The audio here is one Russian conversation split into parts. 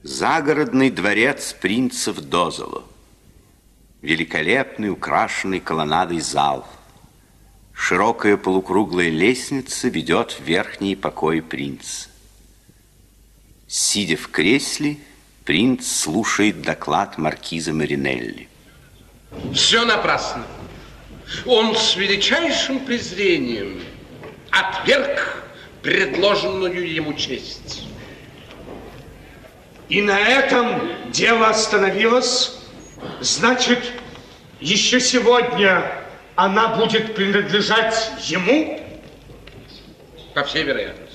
Загородный дворец принцев Дозело. Великолепный, украшенный колоннадой зал. Широкая полукруглая лестница ведет в верхние покои принца. Сидя в кресле, принц слушает доклад маркиза Маринелли. Все напрасно. Он с величайшим презрением отверг предложенную ему честь. И на этом дело остановилось. Значит, еще сегодня она будет принадлежать ему? По всей вероятности.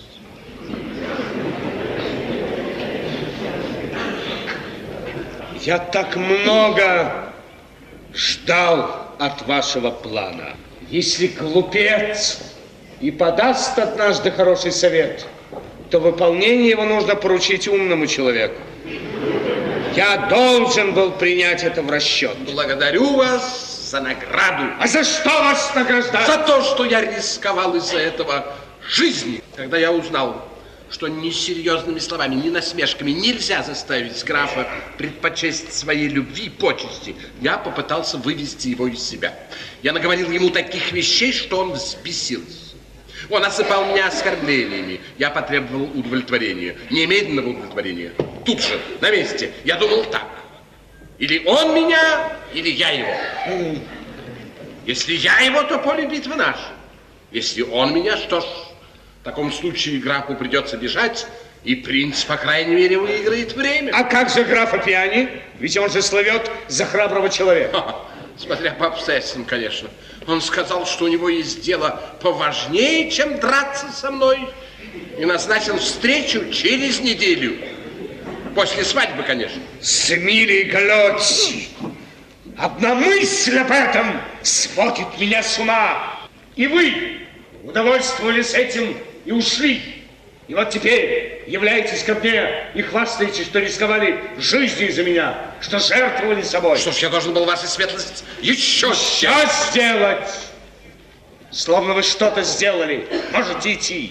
Я так много ждал от вашего плана. Если глупец и подаст однажды хороший совет, то выполнение его нужно поручить умному человеку. Я должен был принять это в расчет. Благодарю вас за награду. А за что вас награждать? За то, что я рисковал из-за этого жизни. Когда я узнал, что ни серьезными словами, ни насмешками нельзя заставить графа предпочесть своей любви и почести, я попытался вывести его из себя. Я наговорил ему таких вещей, что он взбесился. Он осыпал меня оскорблениями. Я потребовал удовлетворения. Немедленного удовлетворения. Тут же, на месте. Я думал так. Или он меня, или я его. Если я его, то поле битвы наше. Если он меня, что ж, в таком случае графу придется бежать, и принц, по крайней мере, выиграет время. А как же граф Аппиани? Ведь он же славет за храброго человека. Смотря по обстоятельствам, конечно. Он сказал, что у него есть дело поважнее, чем драться со мной, и назначил встречу через неделю. После свадьбы, конечно. Смилий Галоцци, одна мысль об этом сводит меня с ума. И вы удовольствовались этим и ушли. И вот теперь являетесь ко мне и хвастаетесь, что рисковали жизнью из-за меня, что жертвовали собой. Что ж, я должен был, ваша светлость, еще сделать. Словно вы что-то сделали. Можете идти.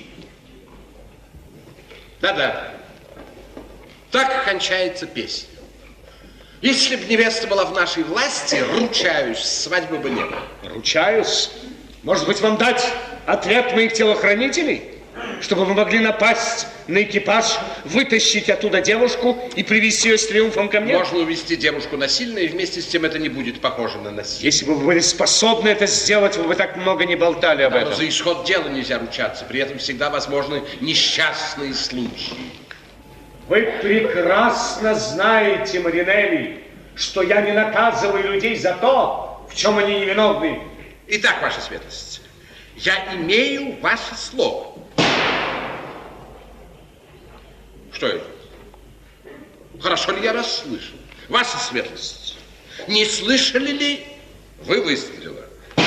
Да-да. Так кончается песня. Если бы невеста была в нашей власти, ручаюсь, свадьбы бы не было. Ручаюсь? Может быть, вам дать отряд моих телохранителей? Чтобы вы могли напасть на экипаж, вытащить оттуда девушку и привести ее с триумфом ко мне? Можно увести девушку насильно, и вместе с тем это не будет похоже на насилие. Если бы вы были способны это сделать, вы бы так много не болтали об этом. Но за исход дела нельзя ручаться, при этом всегда возможны несчастные случаи. Вы прекрасно знаете, Маринелли, что я не наказываю людей за то, в чем они невиновны. Итак, ваша светлость, я имею ваше слово. Что это? Хорошо ли я расслышал? Ваша светлость, не слышали ли вы выстрела?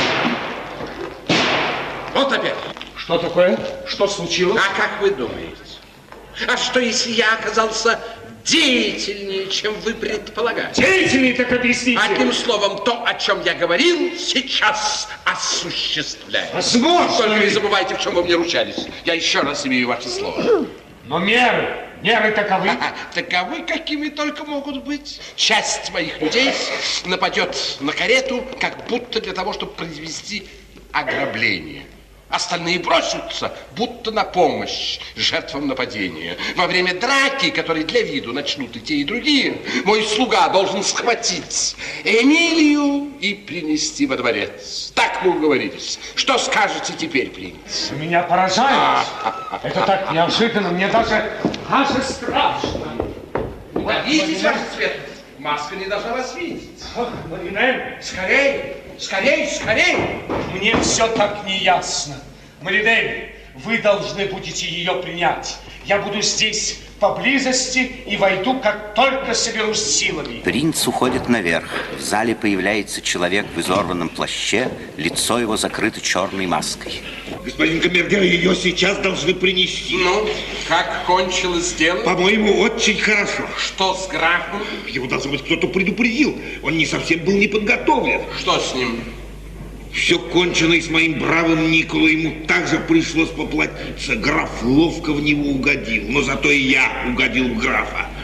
Вот опять. Что такое? Что случилось? А как вы думаете? А что, если я оказался деятельнее, чем вы предполагаете? Деятельнее, так объясните. Одним словом, то, о чем я говорил, сейчас осуществляется. Возможно. Только не забывайте, в чем вы мне ручались. Я еще раз имею ваше слово. Но меры таковы. Таковы, какими только могут быть. Часть моих людей нападет на карету, как будто для того, чтобы произвести ограбление. Остальные бросятся, будто на помощь жертвам нападения. Во время драки, которые для виду начнут и те, и другие, мой слуга должен схватить Эмилию и принести во дворец. Так мы уговорились. Что скажете теперь, принц? Меня поражает. Это так неожиданно, мне даже страшно. Удалитесь, ваша светлость. Маска не должна вас видеть. Ах, Маринель. Скорей, скорей, скорей. Мне все так неясно. Маринель, вы должны будете ее принять. Я буду здесь поблизости и войду, как только соберусь силами. Принц уходит наверх. В зале появляется человек в изорванном плаще, лицо его закрыто черной маской. Господин камергер, ее сейчас должны принести. Ну, как кончилось дело? По-моему, очень хорошо. Что с графом? Его, должно быть, кто-то предупредил. Он не совсем был не подготовлен. Что с ним? Все кончено и с моим бравым Николой. Ему также пришлось поплатиться. Граф ловко в него угодил, но зато и я угодил в графа.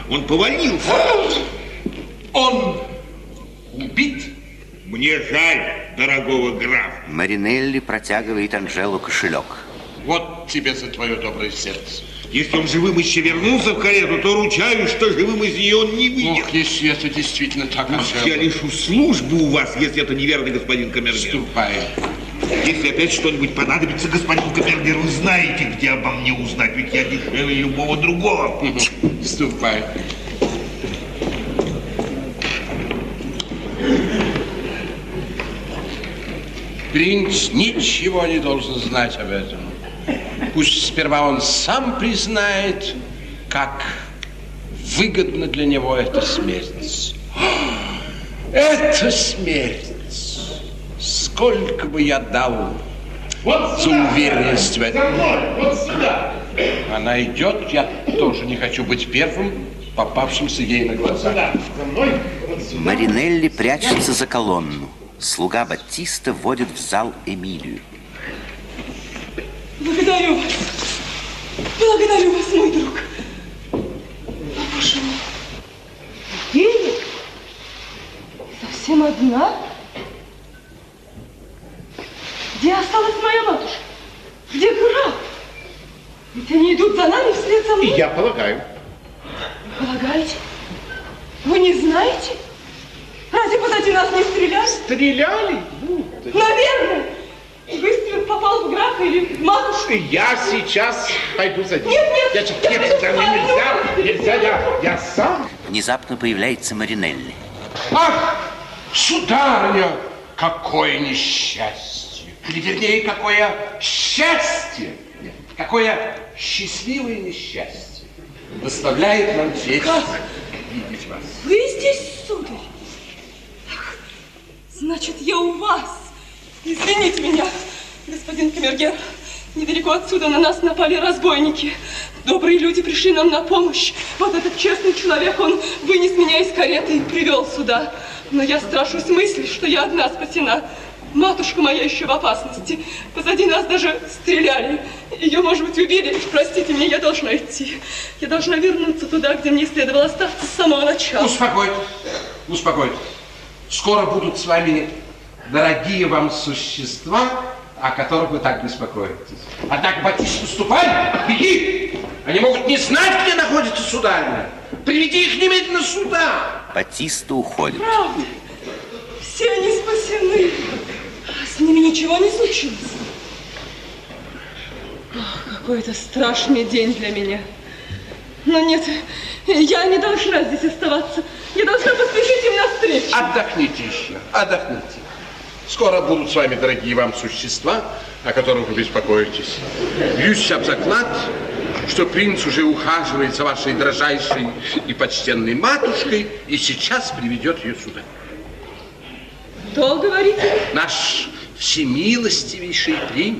Он повалился. Он убит? Мне жаль дорогого графа. Маринелли протягивает Анжелу кошелек. Вот тебе за твое доброе сердце. Если он живым еще вернулся в карету, то ручаюсь, что живым из нее он не выйдет. Ох, если это действительно так, Анжела. Я лишу службу у вас, если это неверный господин камергер. Ступай. Если опять что-нибудь понадобится, господин камергер, вы знаете, где обо мне узнать, ведь я дешевле любого другого. Ступай. Принц ничего не должен знать об этом. Пусть сперва он сам признает, как выгодна для него эта смерть. Это смерть! Сколько бы я дал за уверенность в этом. Вот сюда. Она идет, я тоже не хочу быть первым, попавшимся ей на глаза. Маринелли прячется за колонну. Слуга Баттиста вводит в зал Эмилию. Благодарю вас. Благодарю вас, мой друг. Боже мой. Евгения? Совсем одна? Где осталась моя матушка? Где граф? Ведь они идут за нами вслед за мной. Я полагаю. Вы полагаете? Вы не знаете? Разве позади нас не стреляли? Стреляли? Наверное. Выстрел попал в графа или в матушку. Я сейчас пойду за ним. Нет, Нельзя, я сам. Внезапно появляется Маринелли. Ах, сударыня, какое несчастье! Или вернее, какое счастье! Какое счастливое несчастье доставляет нам честь видеть вас. Вы здесь, сударь? Ах, значит, я у вас. Извините меня, господин камергер. Недалеко отсюда на нас напали разбойники. Добрые люди пришли нам на помощь. Вот этот честный человек, он вынес меня из кареты и привел сюда. Но я страшусь мысли, что я одна спасена. Матушка моя еще в опасности. Позади нас даже стреляли. Ее, может быть, убили. Простите меня, я должна идти. Я должна вернуться туда, где мне следовало остаться с самого начала. Успокойтесь, успокойтесь. Скоро будут с вами дорогие вам существа, о которых вы так беспокоитесь. Однако, Баттиста, ступай, беги! Они могут не знать, где находится сударыня. Приведи их немедленно сюда. Баттиста уходит. Правда, все они спасены. С ними ничего не случилось. Ох, какой это страшный день для меня. Но нет, я не должна здесь оставаться. Я должна поспешить им навстречу. Отдохните еще, отдохните. Скоро будут с вами дорогие вам существа, о которых вы беспокоитесь. Бьюсь об заклад, что принц уже ухаживает за вашей дрожайшей и почтенной матушкой и сейчас приведет ее сюда. Кто, говорите? Наш всемилостивейший принц.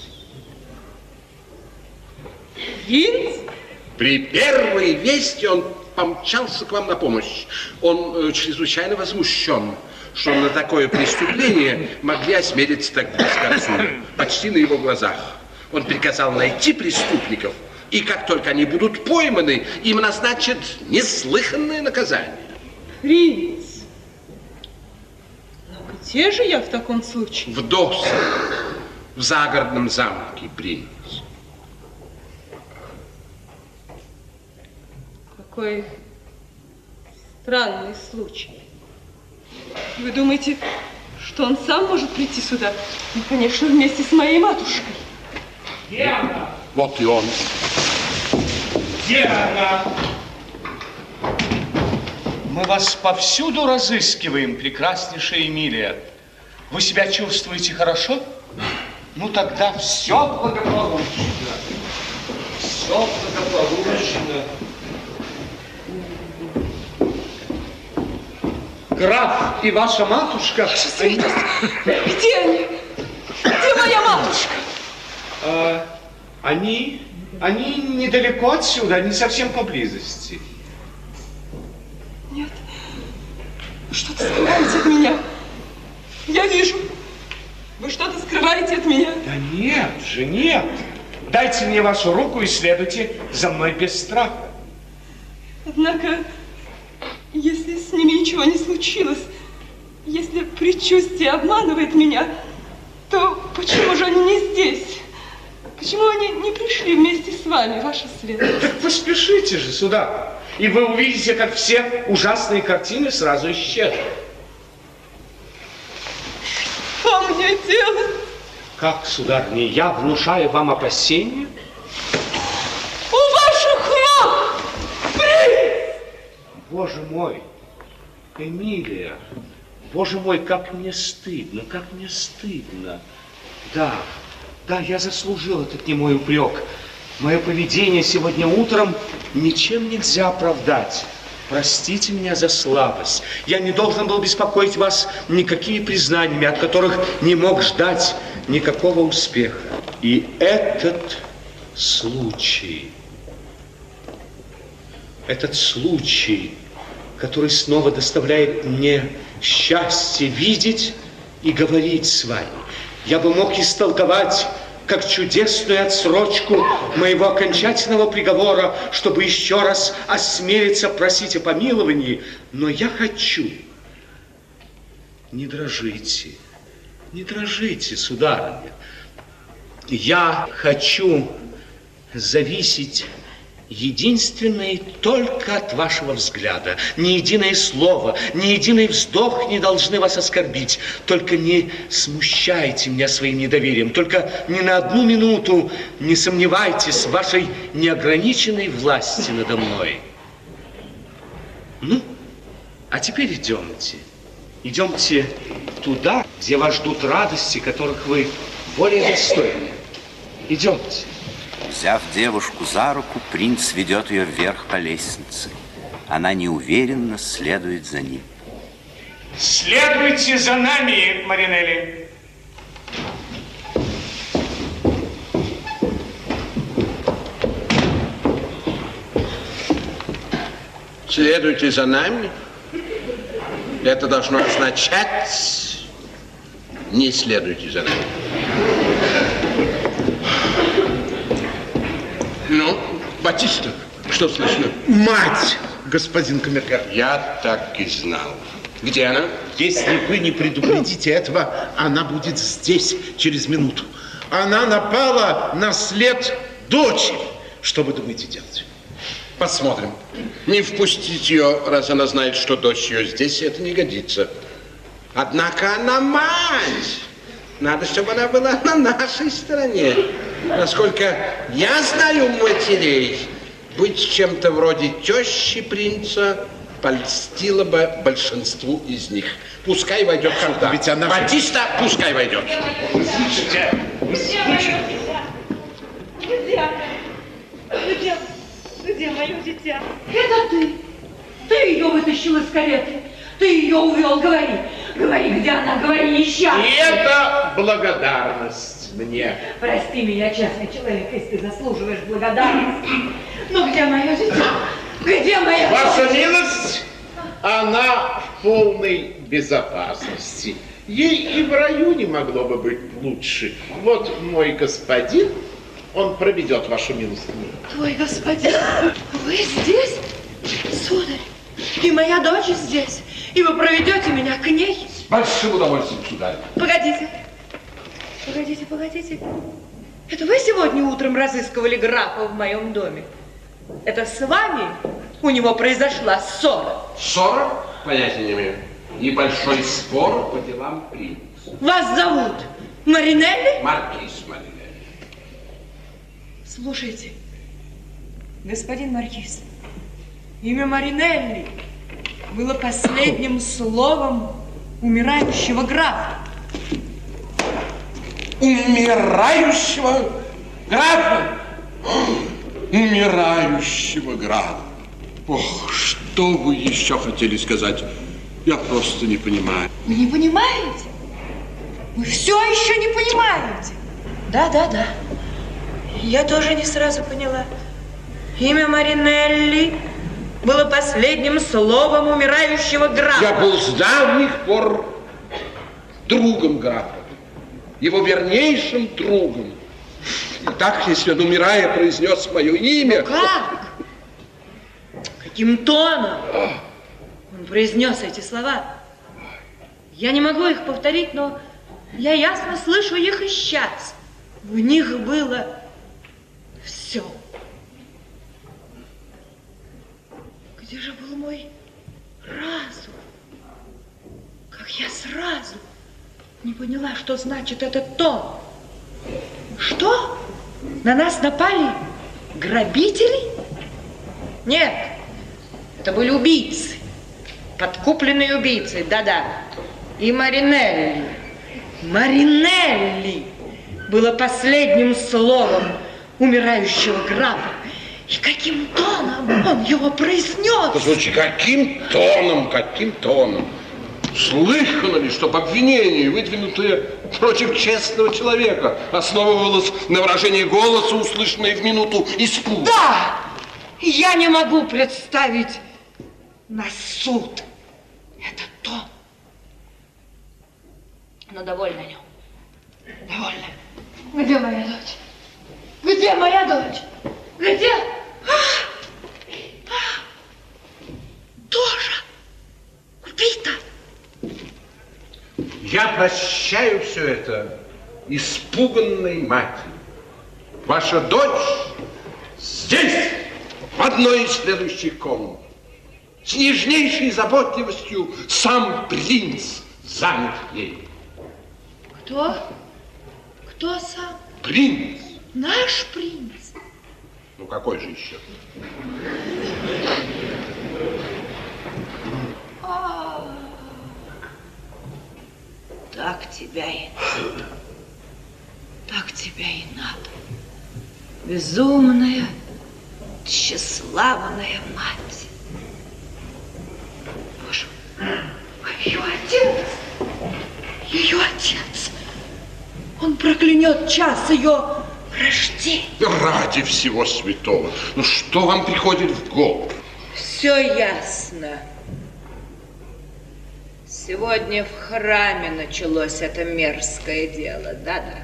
Принц? При первой вести он помчался к вам на помощь. Он чрезвычайно возмущен, что на такое преступление могли осмелиться так близко отсюда, почти на его глазах. Он приказал найти преступников, и как только они будут пойманы, им назначат неслыханное наказание. Принц? Но где же я в таком случае? В досах, в загородном замке, принц. Какой странный случай. Вы думаете, что он сам может прийти сюда? Ну, конечно, вместе с моей матушкой. Где она? Вот и он. Где она? Мы вас повсюду разыскиваем, прекраснейшая Эмилия. Вы себя чувствуете хорошо? Ну тогда все благополучно. Все благополучно. Граф и ваша матушка... Ваша светлость, где они? Где моя матушка? Они недалеко отсюда, они совсем поблизости. Нет, вы что-то скрываете от меня. Я вижу, вы что-то скрываете от меня. Да нет же, нет. Дайте мне вашу руку и следуйте за мной без страха. Однако, если с ними ничего не случилось, если предчувствие обманывает меня, то почему же они не здесь? Почему они не пришли вместе с вами, ваша светлость? Так поспешите же сюда, и вы увидите, как все ужасные картины сразу исчезнут. Что мне делать? Как, сударыня, я внушаю вам опасения? У ваших ног! Боже мой, Эмилия, боже мой, как мне стыдно, как мне стыдно. Да, я заслужил этот немой упрек. Мое поведение сегодня утром ничем нельзя оправдать. Простите меня за слабость. Я не должен был беспокоить вас никакими признаниями, от которых не мог ждать никакого успеха. И этот случай, который снова доставляет мне счастье видеть и говорить с вами, я бы мог истолковать как чудесную отсрочку моего окончательного приговора, чтобы еще раз осмелиться просить о помиловании. Но я хочу. Не дрожите, сударыня. Я хочу зависеть единственно и только от вашего взгляда. Ни единое слово, ни единый вздох не должны вас оскорбить. Только не смущайте меня своим недоверием. Только ни на одну минуту не сомневайтесь в вашей неограниченной власти надо мной. Ну, а теперь идемте. Идемте туда, где вас ждут радости, которых вы более достойны. Идемте. Взяв девушку за руку, принц ведет ее вверх по лестнице. Она неуверенно следует за ним. Следуйте за нами, Маринелли. Следуйте за нами. Это должно означать: не следуйте за нами. Ну, Батиста, что слышно? Мать, господин камергер. Я так и знал. Где она? Если вы не предупредите этого, она будет здесь через минуту. Она напала на след дочери. Что вы думаете делать? Посмотрим. Не впустить ее, раз она знает, что дочь ее здесь, это не годится. Однако она мать. Надо, чтобы она была на нашей стороне. Насколько я знаю матерей, быть чем-то вроде тещи принца польстило бы большинству из них. Пускай войдет сюда. Ведь она... Батиста, пускай войдет. Где мое дитя? Это ты. Ты ее вытащил из кареты. Ты ее увел. Говори, где она, говори, несчастный. И это благодарность мне. Прости меня, честный человек, если ты заслуживаешь благодарности. Но где мое дитя? Где моя... Ваша милость, она в полной безопасности. Ей и в раю не могло бы быть лучше. Вот мой господин, он проведет вашу милость. Твой господин, вы здесь, сударь? И моя дочь здесь? И вы проведете меня к ней? С большим удовольствием, сударь. Погодите. Это вы сегодня утром разыскивали графа в моем доме? Это с вами у него произошла ссора? Ссора? Понятия не имею. Небольшой спор по делам принца. Вас зовут Маринелли? Маркиз Маринелли. Слушайте, господин маркиз, имя Маринелли было последним словом умирающего графа. Умирающего графа? Умирающего графа. Ох, что вы еще хотели сказать? Я просто не понимаю. Вы не понимаете? Вы все еще не понимаете? Да. Я тоже не сразу поняла. Имя Маринелли было последним словом умирающего графа. Я был с давних пор другом графа. Его вернейшим другом. И так, если он, умирая, произнес мое имя... Как? каким тоном он произнес эти слова. Я не могу их повторить, но я ясно слышу их и сейчас. В них было все. Где же был мой разум? Как я сразу не поняла, что значит этот тон. Что? На нас напали грабители? Нет, это были убийцы. Подкупленные убийцы, да-да. И Маринелли. Маринелли было последним словом умирающего графа. И каким тоном он его произнес? Послушай, каким тоном? Слыхано ли, чтоб обвинение, выдвинутое против честного человека, основывалось на выражении голоса, услышанное в минуту испуга? Да! Я не могу представить на суд этот тон. Но довольно о нем. Довольно. Где моя дочь? Где моя дочь? Где? Тоже убита. Я прощаю все это испуганной матери. Ваша дочь здесь, в одной из следующих комнат. С нежнейшей заботливостью сам принц занят ей. Кто? Кто сам? Принц. Наш принц. Ну, какой же еще? Так тебя и надо. Безумная, тщеславная мать. Боже, ее отец. Он проклянет час ее рождения. Ради всего святого. Ну, что вам приходит в голову? Все ясно. Сегодня в храме началось это мерзкое дело, да-да.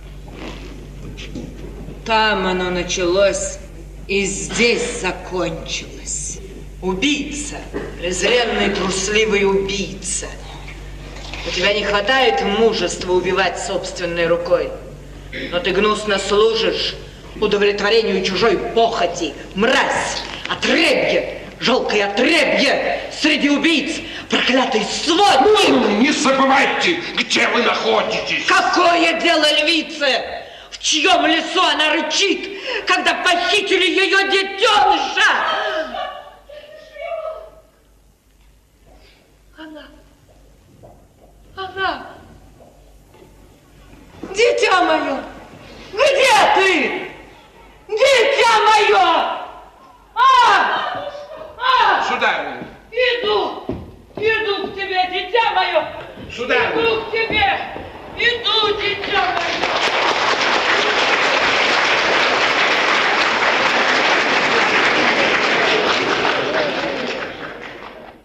Там оно началось и здесь закончилось. Убийца, презренный трусливый убийца. У тебя не хватает мужества убивать собственной рукой, но ты гнусно служишь удовлетворению чужой похоти. Мразь, отребье, жалкое отребье среди убийц, проклятый сводник! Не забывайте, где вы находитесь! Какое дело львице? В чьем лесу она рычит, когда похитили ее детеныша? Она. Дитя мое, где ты? Дитя мое! Сударыня! Иду к тебе, дитя мое! Сударыня! Иду к тебе! Иду, дитя мое!